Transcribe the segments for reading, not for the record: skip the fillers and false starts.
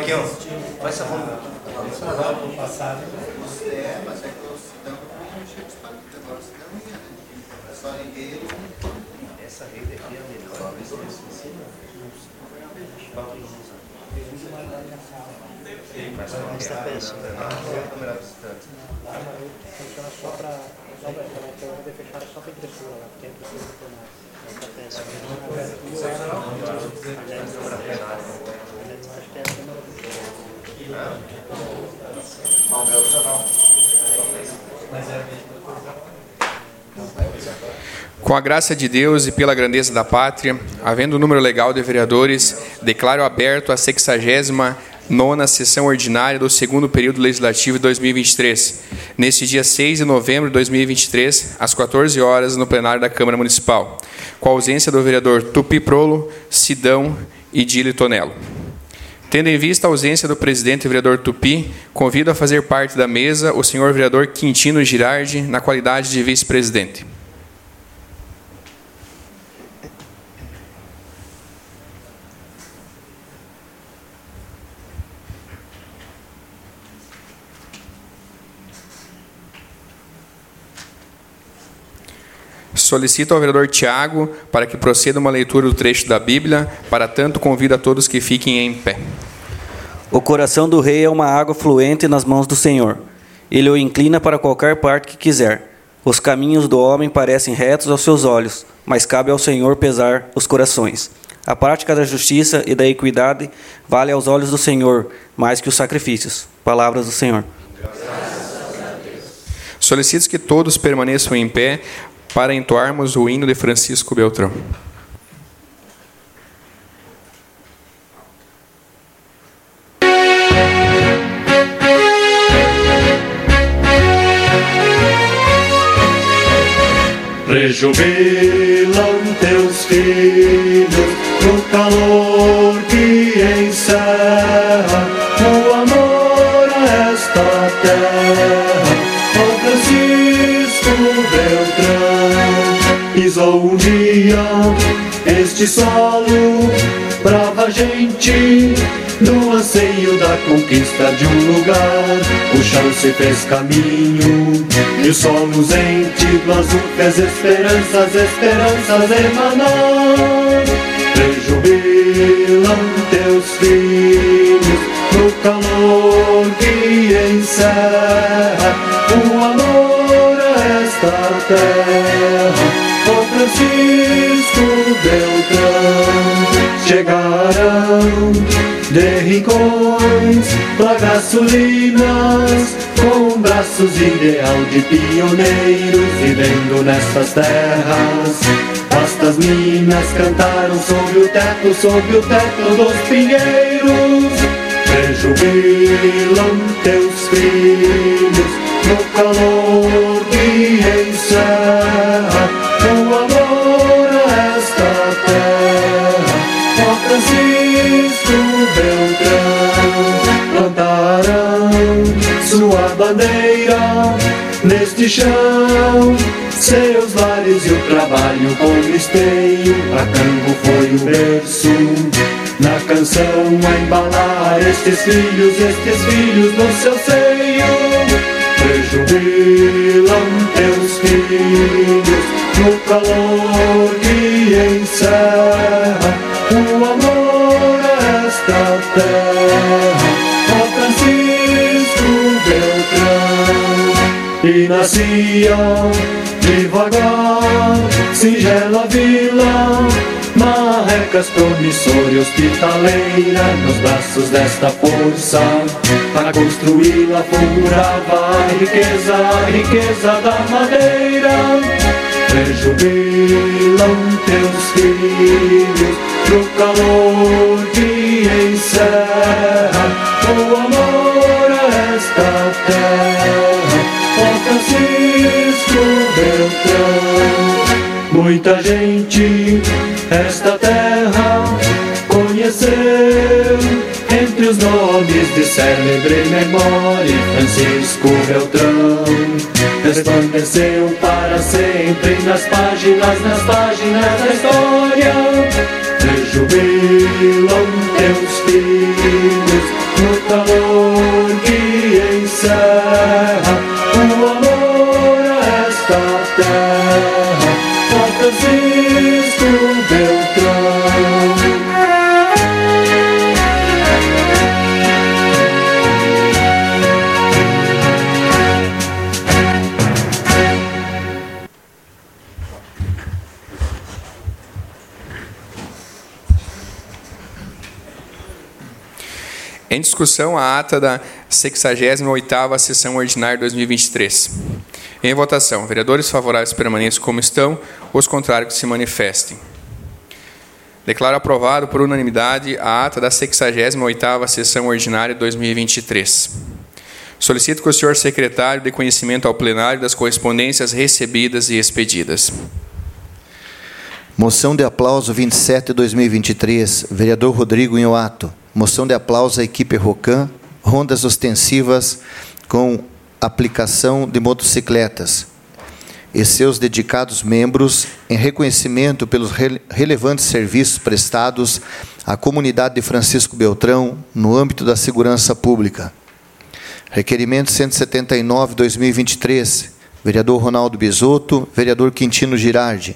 aqui, ó. Vai essa mão. Passado. Mas é que eu não chego de agora, senão não ia, né? Só liguei. Essa rede aqui é a melhor. Mas não está pensando. Funciona só para fechar só para impressora lá, porque a impressora não tem mais. Não está pensando. Não, meu já não. Com a graça de Deus e pela grandeza da pátria, havendo o número legal de vereadores, declaro aberto a 69ª sessão ordinária do segundo período legislativo de 2023, neste dia 6 de novembro de 2023, às 14 horas, no plenário da Câmara Municipal, com a ausência do vereador Tupi Prolo, Sidão e Dili Tonello. Tendo em vista a ausência do presidente e vereador Tupi, convido a fazer parte da mesa o senhor vereador Quintino Girardi, na qualidade de vice-presidente. Solicito ao vereador Tiago para que proceda uma leitura do trecho da Bíblia, para tanto convido a todos que fiquem em pé. O coração do rei é uma água fluente nas mãos do Senhor. Ele o inclina para qualquer parte que quiser. Os caminhos do homem parecem retos aos seus olhos, mas cabe ao Senhor pesar os corações. A prática da justiça e da equidade vale aos olhos do Senhor mais que os sacrifícios. Palavras do Senhor. Solicito que todos permaneçam em pé para entoarmos o hino de Francisco Beltrão. Rejubilam teus filhos no calor que encerra o amor a esta terra. Ó Francisco Beltrão, pisou um dia este solo, brava gente no anseio da conquista de um lugar. O chão se fez caminho e o sol luzente do azul fez esperanças emanar. Rejubilam teus filhos no calor que encerra o amor a esta terra. Ó Francisco Beltrão, chegarão de rincões, plagaçulinas, com braços ideal de pioneiros, vivendo nestas terras. Vastas minas cantaram sob o teto dos pinheiros. Rejubilam teus filhos no calor que encerra o amor a esta terra. Ó Francisco Beltrão, plantarão sua bandeira neste chão, seus lares e o trabalho como esteio. A campo foi o berço, na canção a embalar estes filhos no seu seio. Rejubilam teus filhos no calor que encerra o amor a esta terra. Ó Francisco Beltrão, e nascia devagar, singela vila, marrecas promissora e hospitaleira, nos braços desta força, para construí-la fulgurava a riqueza da madeira. Rejubilam teus filhos no calor que encerra o amor a esta terra. Ó Francisco Beltrão, muita gente esta terra conheceu, entre os nomes de célebre memória, Francisco Beltrão resplandeceu para sempre nas páginas da história. Rejubilam teus filhos no calor que encerra o amor a esta terra. Ó Francisco Beltrão. Em discussão, a ata da 68ª Sessão Ordinária de 2023. Em votação, vereadores favoráveis permaneçam como estão, os contrários que se manifestem. Declaro aprovado por unanimidade a ata da 68ª Sessão Ordinária de 2023. Solicito que o senhor secretário dê conhecimento ao plenário das correspondências recebidas e expedidas. Moção de aplauso 27/2023, vereador Rodrigo Inhoato. Moção de aplauso à equipe Rocan, rondas ostensivas com aplicação de motocicletas e seus dedicados membros em reconhecimento pelos relevantes serviços prestados à comunidade de Francisco Beltrão no âmbito da segurança pública. Requerimento 179/2023, vereador Ronaldo Bisotto, vereador Quintino Girardi.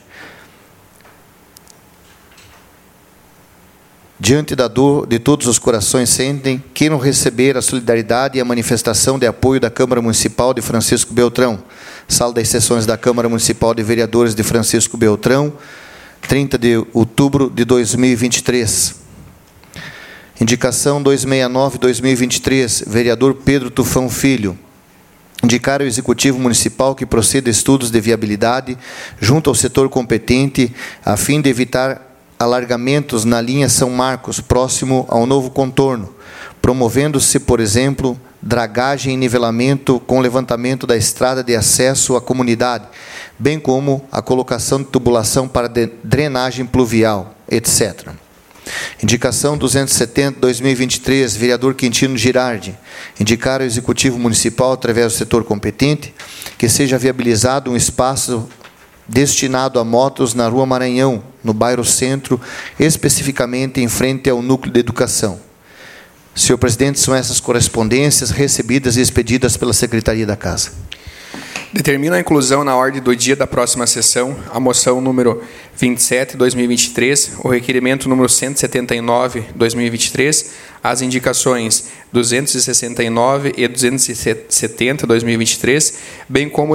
Diante da dor de todos os corações sentem, queiram receber a solidariedade e a manifestação de apoio da Câmara Municipal de Francisco Beltrão. Sala das sessões da Câmara Municipal de Vereadores de Francisco Beltrão, 30 de outubro de 2023. Indicação 269/2023, vereador Pedro Tufão Filho. Indicar ao Executivo Municipal que proceda a estudos de viabilidade junto ao setor competente, a fim de evitar alargamentos na linha São Marcos, próximo ao novo contorno, promovendo-se, por exemplo, dragagem e nivelamento com levantamento da estrada de acesso à comunidade, bem como a colocação de tubulação para drenagem pluvial, etc. Indicação 270/2023, vereador Quintino Girardi. Indicar ao Executivo Municipal, através do setor competente, que seja viabilizado um espaço destinado a motos na Rua Maranhão, no bairro Centro, especificamente em frente ao Núcleo de Educação. Senhor presidente, são essas correspondências recebidas e expedidas pela Secretaria da Casa. Determino a inclusão na ordem do dia da próxima sessão a moção número 27/2023, o requerimento número 179/2023, as indicações 269 e 270/2023, bem como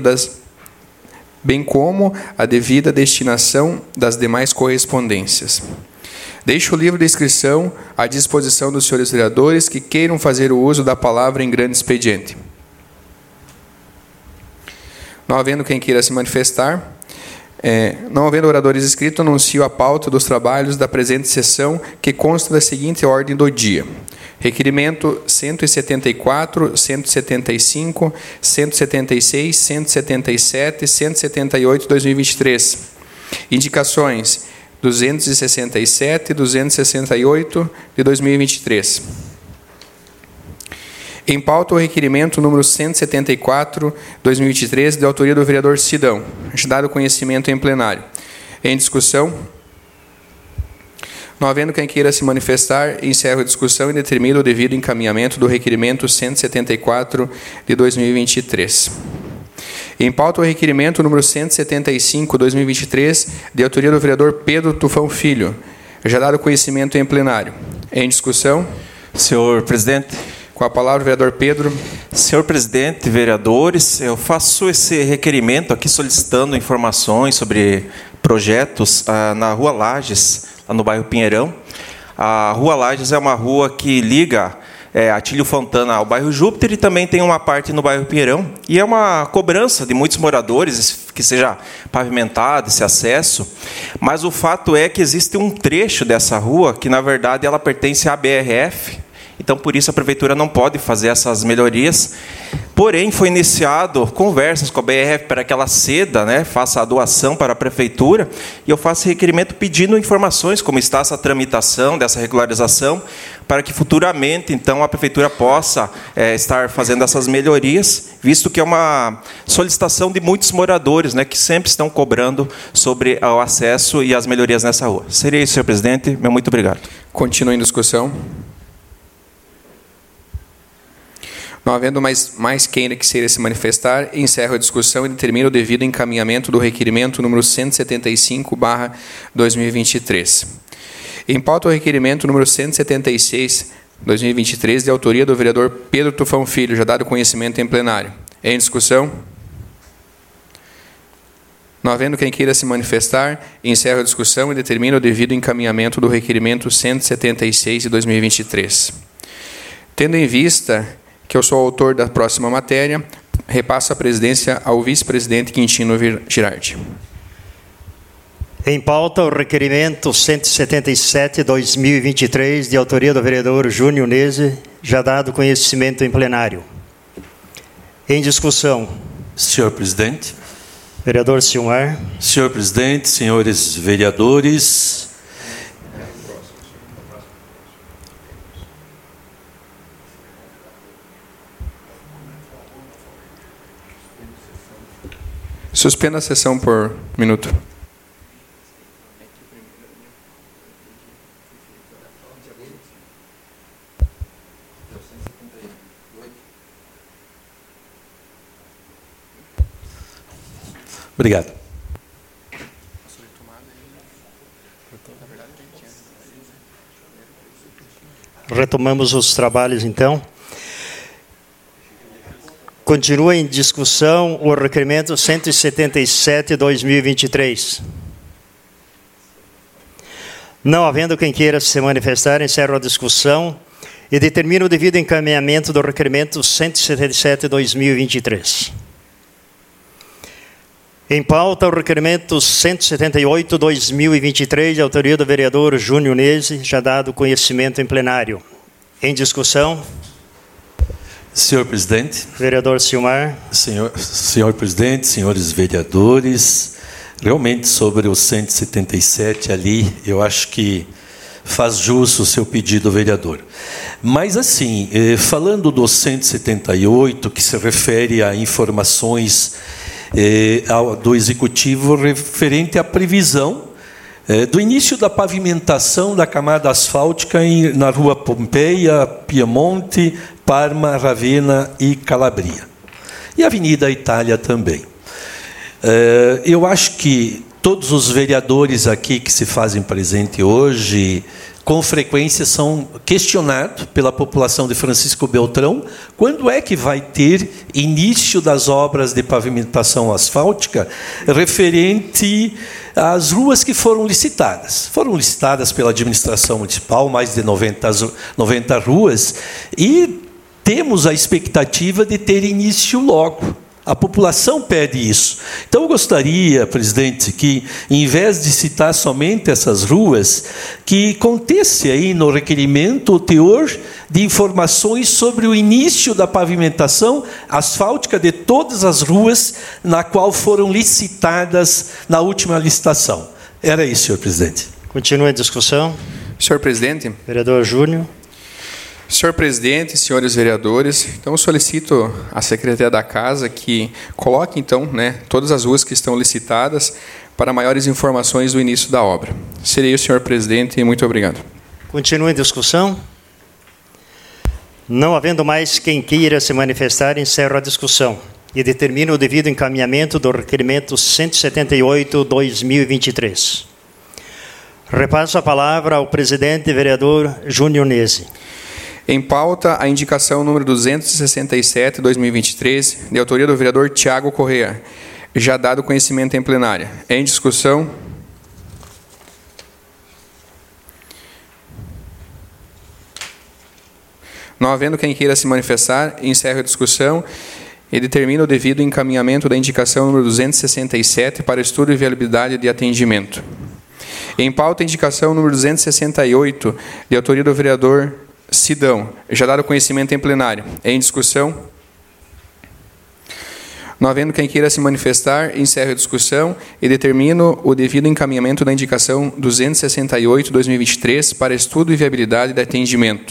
a devida destinação das demais correspondências. Deixo o livro de inscrição à disposição dos senhores vereadores que queiram fazer o uso da palavra em grande expediente. Não havendo quem queira se manifestar, não havendo oradores inscritos, anuncio a pauta dos trabalhos da presente sessão, que consta da seguinte ordem do dia. Requerimento 174, 175, 176, 177, 178, 2023. Indicações 267 e 268 de 2023. Em pauta, o requerimento número 174, 2023, de autoria do vereador Sidão, dado conhecimento em plenário. Em discussão, não havendo quem queira se manifestar, encerro a discussão e determino o devido encaminhamento do requerimento 174 de 2023. Em pauta, o requerimento número 175, 2023, de autoria do vereador Pedro Tufão Filho, já dado conhecimento em plenário. Em discussão. Senhor presidente. Com a palavra, o vereador Pedro. Senhor presidente, vereadores, eu faço esse requerimento aqui solicitando informações sobre projetos na Rua Lages, lá no bairro Pinheirão. A Rua Lages é uma rua que liga Atílio Fontana ao bairro Júpiter e também tem uma parte no bairro Pinheirão. E é uma cobrança de muitos moradores que seja pavimentado esse acesso, mas o fato é que existe um trecho dessa rua que, na verdade, ela pertence à BRF. Então, por isso, a Prefeitura não pode fazer essas melhorias. Porém, foi iniciado conversas com a BRF para que ela ceda, faça a doação para a Prefeitura. E eu faço requerimento pedindo informações, como está essa tramitação dessa regularização, para que futuramente, então, a Prefeitura possa estar fazendo essas melhorias, visto que é uma solicitação de muitos moradores, que sempre estão cobrando sobre o acesso e as melhorias nessa rua. Seria isso, senhor presidente. Muito obrigado. Continua em discussão. Não havendo mais quem queira se manifestar, encerro a discussão e determino o devido encaminhamento do requerimento número 175/2023. Em pauta o requerimento número 176/2023, de autoria do vereador Pedro Tufão Filho, já dado conhecimento em plenário. Em discussão? Não havendo quem queira se manifestar, encerro a discussão e determino o devido encaminhamento do requerimento 176 de 2023. Tendo em vista que eu sou autor da próxima matéria, repasso a presidência ao vice-presidente Quintino Girardi. Em pauta, o requerimento 177/2023, de autoria do vereador Júnior Nese, já dado conhecimento em plenário. Em discussão. Senhor presidente. Vereador Silmar. Senhor presidente, senhores vereadores. Suspenda a sessão por minuto. Obrigado. Retomamos os trabalhos, então. Continua em discussão o requerimento 177/2023. Não havendo quem queira se manifestar, encerro a discussão e determino o devido encaminhamento do requerimento 177/2023. Em pauta, o requerimento 178/2023, de autoria do vereador Júnior Nese, já dado conhecimento em plenário. Em discussão. Senhor presidente. Vereador Silmar. Senhor presidente, senhores vereadores, realmente sobre o 177 ali, eu acho que faz jus o seu pedido, vereador. Mas assim, falando do 178, que se refere a informações do Executivo referente à previsão do início da pavimentação da camada asfáltica na Rua Pompeia, Piemonte, Parma, Ravenna e Calabria. E a Avenida Itália também. Eu acho que todos os vereadores aqui que se fazem presente hoje, com frequência, são questionados pela população de Francisco Beltrão quando é que vai ter início das obras de pavimentação asfáltica referente às ruas que foram licitadas. Foram licitadas pela administração municipal, mais de 90 ruas, e temos a expectativa de ter início logo. A população pede isso. Então, eu gostaria, presidente, que, em vez de citar somente essas ruas, que contesse aí no requerimento o teor de informações sobre o início da pavimentação asfáltica de todas as ruas na qual foram licitadas na última licitação. Era isso, senhor presidente. Continua a discussão. Senhor presidente. Vereador Júnior. Senhor presidente, senhores vereadores, então solicito à Secretaria da Casa que coloque, então, todas as ruas que estão licitadas para maiores informações do início da obra. Seria isso, senhor presidente, e muito obrigado. Continua em discussão. Não havendo mais quem queira se manifestar, encerro a discussão e determino o devido encaminhamento do requerimento 178/2023. Repasso a palavra ao presidente vereador Júnior Nese. Em pauta, a indicação número 267/2023, de autoria do vereador Tiago Correa, já dado conhecimento em plenária. Em discussão. Não havendo quem queira se manifestar, encerro a discussão e determino o devido encaminhamento da indicação número 267 para estudo e viabilidade de atendimento. Em pauta, a indicação número 268, de autoria do vereador Sidão, já dado conhecimento em plenário. Em discussão. Não havendo quem queira se manifestar, encerro a discussão e determino o devido encaminhamento da indicação 268/2023 para estudo e viabilidade de atendimento.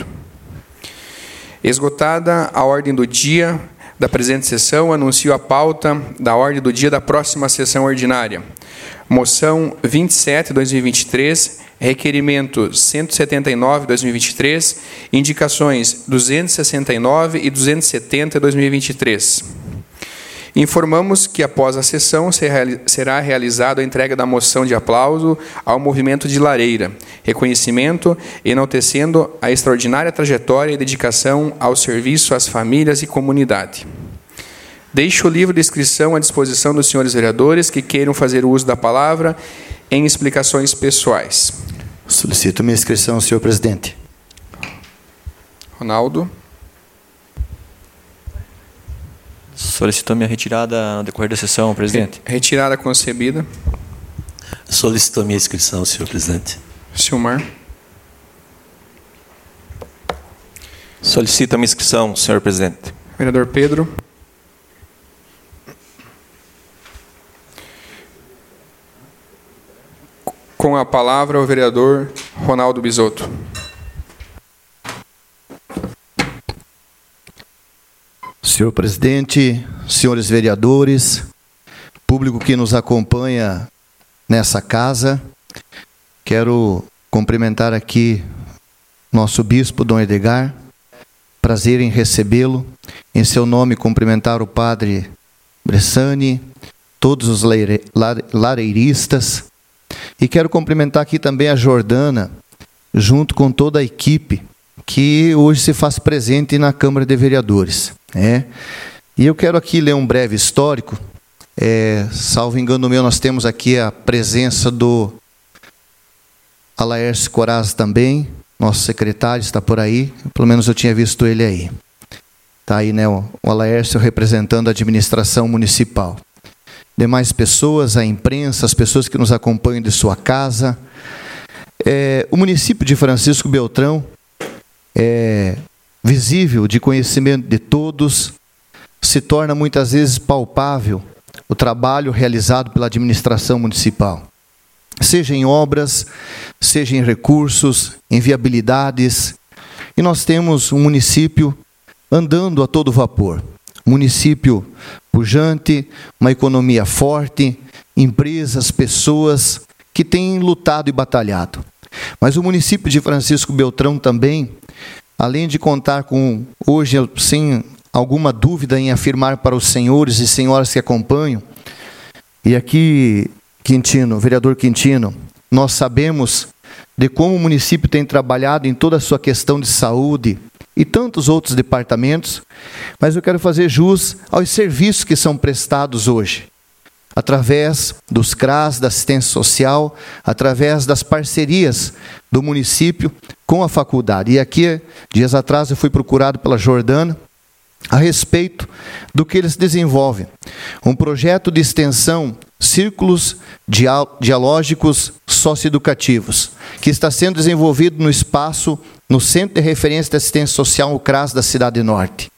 Esgotada a ordem do dia da presente sessão, anuncio a pauta da ordem do dia da próxima sessão ordinária. Moção 27/2023, Requerimento 179/2023, indicações 269 e 270/2023. Informamos que após a sessão será realizada a entrega da moção de aplauso ao movimento de Lareira, reconhecimento enaltecendo a extraordinária trajetória e dedicação ao serviço às famílias e comunidade. Deixo o livro de inscrição à disposição dos senhores vereadores que queiram fazer uso da palavra em explicações pessoais. Solicito minha inscrição, senhor presidente. Ronaldo. Solicito minha retirada no decorrer da sessão, presidente. Retirada concebida. Solicito minha inscrição, senhor presidente. Silmar. Solicito a minha inscrição, senhor presidente. Vereador Pedro. Com a palavra, o vereador Ronaldo Bisotto. Senhor presidente, senhores vereadores, público que nos acompanha nessa casa, quero cumprimentar aqui nosso bispo, Dom Edgar. Prazer em recebê-lo. Em seu nome, cumprimentar o padre Bressani, todos os lareiristas. E quero cumprimentar aqui também a Jordana, junto com toda a equipe que hoje se faz presente na Câmara de Vereadores. E eu quero aqui ler um breve histórico. Salvo engano meu, nós temos aqui a presença do Alaércio Coraz também, nosso secretário está por aí, pelo menos eu tinha visto ele aí. Está aí, né, o Alaércio representando a administração municipal. Demais pessoas, a imprensa, as pessoas que nos acompanham de sua casa. O município de Francisco Beltrão é visível, de conhecimento de todos, se torna muitas vezes palpável o trabalho realizado pela administração municipal. Seja em obras, seja em recursos, em viabilidades. E nós temos um município andando a todo vapor. Município pujante, uma economia forte, empresas, pessoas que têm lutado e batalhado. Mas o município de Francisco Beltrão também, além de contar com, hoje, sem alguma dúvida em afirmar para os senhores e senhoras que acompanham, e aqui, Quintino, vereador Quintino, nós sabemos de como o município tem trabalhado em toda a sua questão de saúde e tantos outros departamentos, mas eu quero fazer jus aos serviços que são prestados hoje, através dos CRAS, da assistência social, através das parcerias do município com a faculdade. E aqui, dias atrás, eu fui procurado pela Jordana a respeito do que eles desenvolvem. Um projeto de extensão, círculos dialógicos socioeducativos, que está sendo desenvolvido no espaço, no Centro de Referência de Assistência Social, o CRAS da Cidade Norte,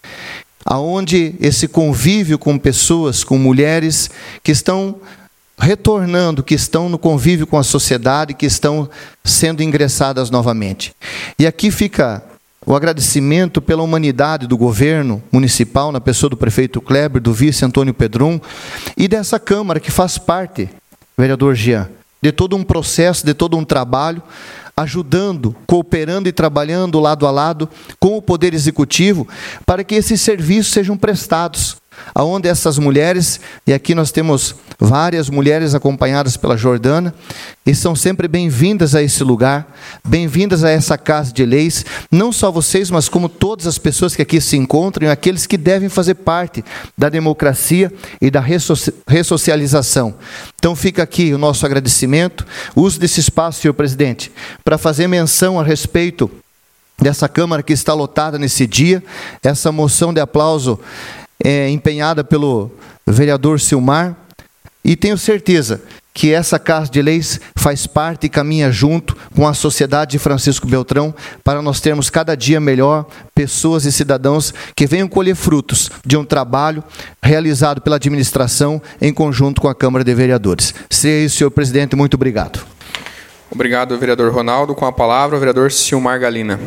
aonde esse convívio com pessoas, com mulheres que estão retornando, que estão no convívio com a sociedade, que estão sendo ingressadas novamente. E aqui fica o agradecimento pela humanidade do governo municipal, na pessoa do prefeito Kleber, do vice Antônio Pedrum, e dessa Câmara que faz parte, vereador Jean, de todo um processo, de todo um trabalho, ajudando, cooperando e trabalhando lado a lado com o Poder Executivo para que esses serviços sejam prestados, aonde essas mulheres, e aqui nós temos várias mulheres acompanhadas pela Jordana, e são sempre bem-vindas a esse lugar, bem-vindas a essa casa de leis, não só vocês, mas como todas as pessoas que aqui se encontram, e aqueles que devem fazer parte da democracia e da ressocialização. Então fica aqui o nosso agradecimento, uso desse espaço, senhor presidente, para fazer menção a respeito dessa Câmara que está lotada nesse dia, essa moção de aplauso empenhada pelo vereador Silmar, e tenho certeza que essa Casa de Leis faz parte e caminha junto com a sociedade de Francisco Beltrão para nós termos cada dia melhor pessoas e cidadãos que venham colher frutos de um trabalho realizado pela administração em conjunto com a Câmara de Vereadores. Seria isso, senhor presidente, muito obrigado. Obrigado, vereador Ronaldo. Com a palavra, o vereador Silmar Galina.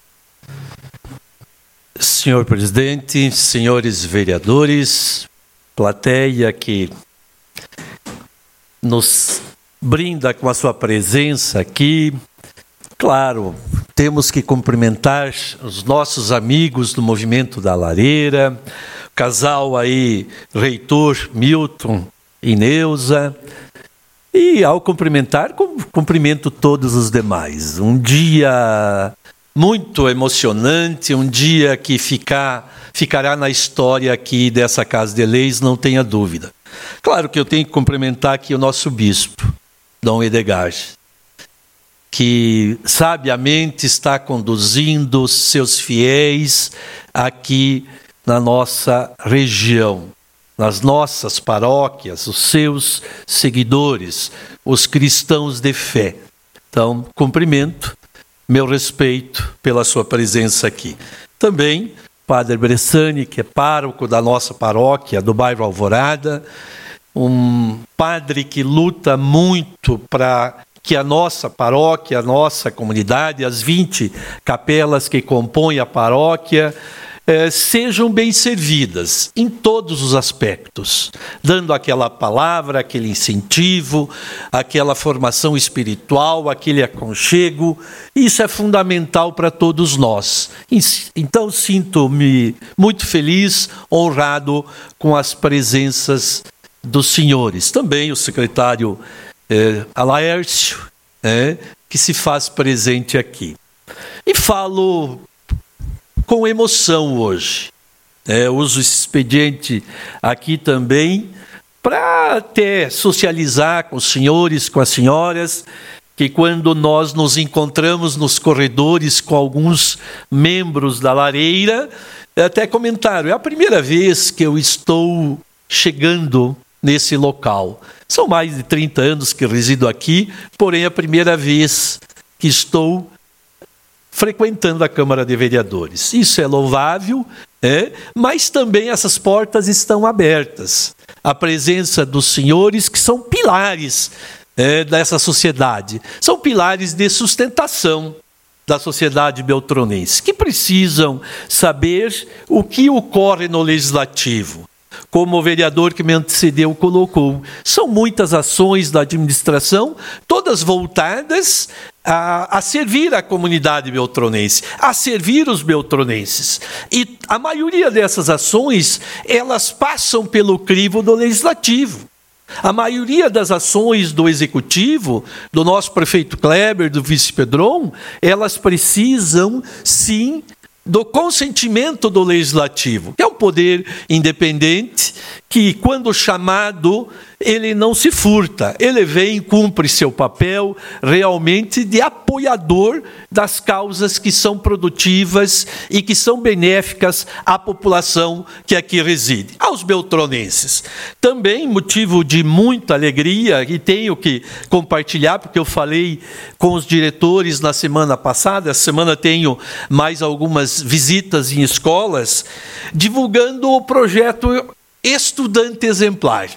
Senhor presidente, senhores vereadores, plateia que nos brinda com a sua presença aqui. Claro, temos que cumprimentar os nossos amigos do Movimento da Lareira, o casal aí, reitor Milton e Neuza. E ao cumprimentar, cumprimento todos os demais. Um dia muito emocionante, um dia que ficará na história aqui dessa Casa de Leis, não tenha dúvida. Claro que eu tenho que cumprimentar aqui o nosso bispo, Dom Edgar, que sabiamente está conduzindo seus fiéis aqui na nossa região, nas nossas paróquias, os seus seguidores, os cristãos de fé. Então, cumprimento, meu respeito pela sua presença aqui. Também, Padre Bressani, que é pároco da nossa paróquia, do bairro Alvorada, um padre que luta muito para que a nossa paróquia, a nossa comunidade, as 20 capelas que compõem a paróquia, sejam bem servidas em todos os aspectos, dando aquela palavra, aquele incentivo, aquela formação espiritual, aquele aconchego. Isso é fundamental para todos nós. Então, sinto-me muito feliz, honrado com as presenças dos senhores. Também o secretário Alaércio, que se faz presente aqui. E falo com emoção hoje. Uso esse expediente aqui também para até socializar com os senhores, com as senhoras, que quando nós nos encontramos nos corredores com alguns membros da Lareira, até comentaram, é a primeira vez que eu estou chegando nesse local. São mais de 30 anos que resido aqui, porém é a primeira vez que estou frequentando a Câmara de Vereadores. Isso é louvável, mas também essas portas estão abertas. A presença dos senhores que são pilares dessa sociedade, são pilares de sustentação da sociedade beltronense, que precisam saber o que ocorre no Legislativo. Como o vereador que me antecedeu colocou, são muitas ações da administração, todas voltadas a servir a comunidade beltronense, a servir os beltronenses. E a maioria dessas ações, elas passam pelo crivo do Legislativo. A maioria das ações do Executivo, do nosso prefeito Kleber, do vice Pedron, elas precisam, sim, do consentimento do Legislativo, que é um poder independente, que quando chamado, ele não se furta, ele vem e cumpre seu papel realmente de apoiador das causas que são produtivas e que são benéficas à população que aqui reside, aos beltronenses. Também motivo de muita alegria, e tenho que compartilhar, porque eu falei com os diretores na semana passada, essa semana tenho mais algumas visitas em escolas, divulgando o projeto Estudante Exemplar.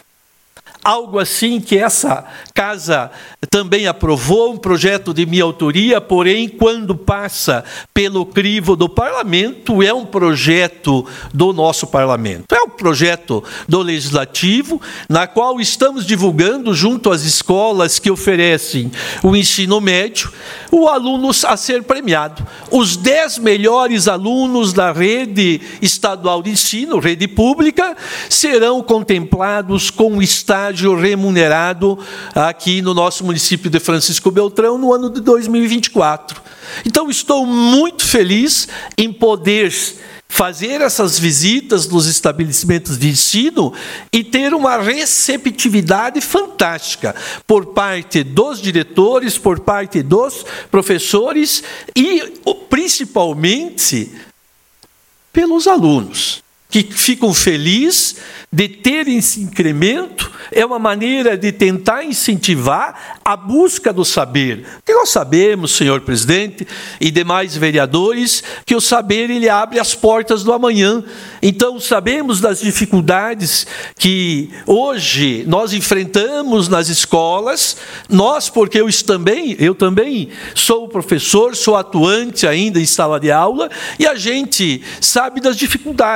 Algo assim que essa casa também aprovou, um projeto de minha autoria, porém, quando passa pelo crivo do parlamento, é um projeto do nosso parlamento. É um projeto do Legislativo, na qual estamos divulgando, junto às escolas que oferecem o ensino médio, o aluno a ser premiado. Os 10 melhores alunos da rede estadual de ensino, rede pública, serão contemplados com o estágio remunerado aqui no nosso município de Francisco Beltrão no ano de 2024. Então, estou muito feliz em poder fazer essas visitas nos estabelecimentos de ensino e ter uma receptividade fantástica por parte dos diretores, por parte dos professores e, principalmente, pelos alunos, que ficam felizes de terem esse incremento. É uma maneira de tentar incentivar a busca do saber. Porque nós sabemos, senhor presidente e demais vereadores, que o saber ele abre as portas do amanhã. Então, sabemos das dificuldades que hoje nós enfrentamos nas escolas. Nós, porque eu também sou professor, sou atuante ainda em sala de aula, e a gente sabe das dificuldades. Está aqui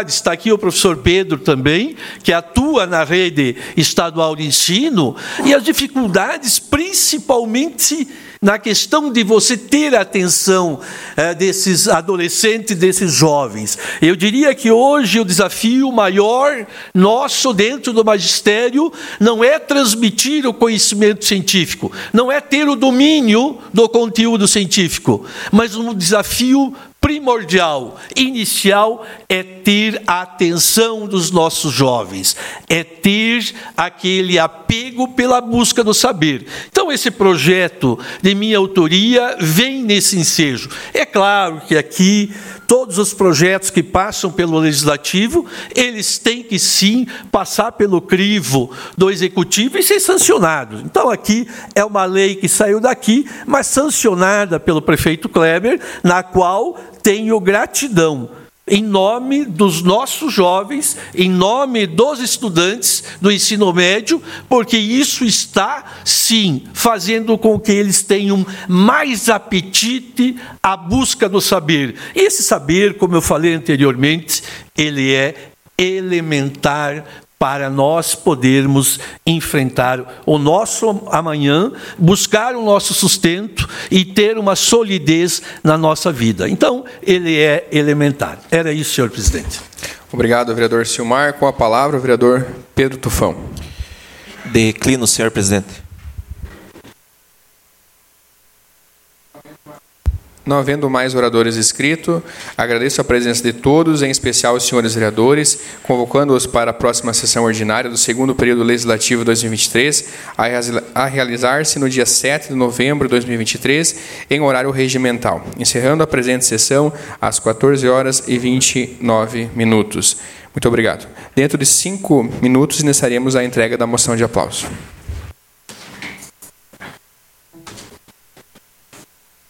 aqui o professor Pedro também, que atua na rede estadual de ensino, e as dificuldades principalmente na questão de você ter a atenção desses adolescentes, desses jovens. Eu diria que hoje o desafio maior nosso dentro do magistério não é transmitir o conhecimento científico, não é ter o domínio do conteúdo científico, mas um desafio primordial, inicial, é ter a atenção dos nossos jovens, é ter aquele apego pela busca do saber. Então, esse projeto de minha autoria vem nesse ensejo. É claro que aqui, todos os projetos que passam pelo Legislativo, eles têm que, sim, passar pelo crivo do Executivo e ser sancionados. Então, aqui é uma lei que saiu daqui, mas sancionada pelo prefeito Kleber, na qual tenho gratidão em nome dos nossos jovens, em nome dos estudantes do ensino médio, porque isso está, sim, fazendo com que eles tenham mais apetite à busca do saber. Esse saber, como eu falei anteriormente, ele é elementar para nós podermos enfrentar o nosso amanhã, buscar o nosso sustento e ter uma solidez na nossa vida. Então, ele é elementar. Era isso, senhor presidente. Obrigado, vereador Silmar. Com a palavra, o vereador Pedro Tufão. Declino, senhor presidente. Não havendo mais oradores inscritos, agradeço a presença de todos, em especial os senhores vereadores, convocando-os para a próxima sessão ordinária do segundo período legislativo 2023, a realizar-se no dia 7 de novembro de 2023, em horário regimental, encerrando a presente sessão às 14h29. Muito obrigado. Dentro de 5 minutos, iniciaremos a entrega da moção de aplauso.